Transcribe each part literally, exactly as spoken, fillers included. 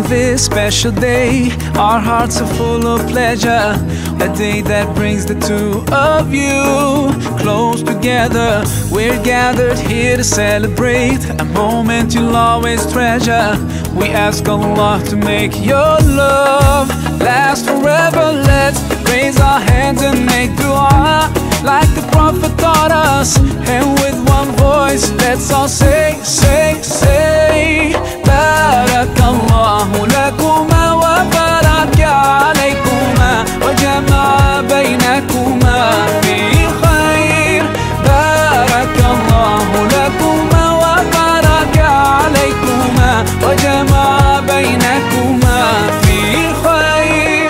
this special day, our hearts are full of pleasure. A day that brings the two of you close together. We're gathered here to celebrate a moment you'll always treasure. We ask Allah to make your love last forever. Let's raise our hands and make dua like the Prophet taught us. And with one voice, let's all say, say, say, Barakallahu lakuma wa baraka alaykuma wa jama'a baynakuma fi khair. Barakallahu lakuma wa baraka alaykuma wa jama'a baynakuma fi khair.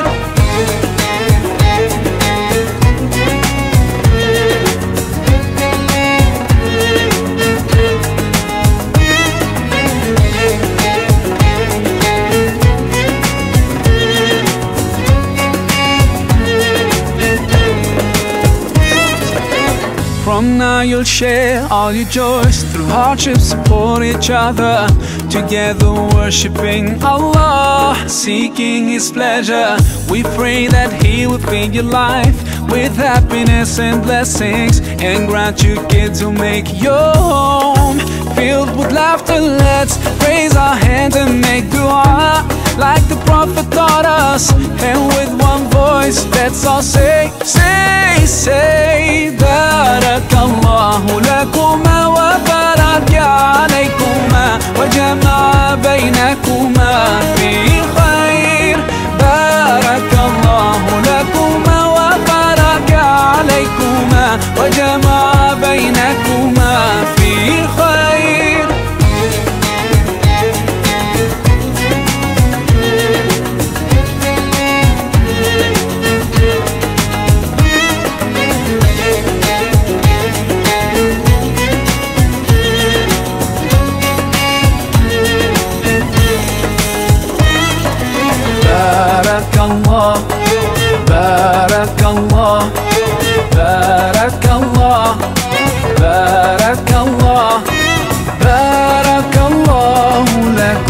From now you'll share all your joys, through hardships support each other, together worshiping Allah, seeking His pleasure. We pray that He will fill your life with happiness and blessings, and grant you kids who make your home filled with laughter. Let's raise our hands and make dua like the Prophet taught us. And with one voice, let's all say, say, say, Barakallahu lakuma wa baraka alaykuma wa jama'a baynakuma fi khair. Barakallahu lakuma wa baraka alaykuma wa jama'a baynakuma fi khair. Barakallah, Barakallah, Barakallah, Barakallah, Barakallah.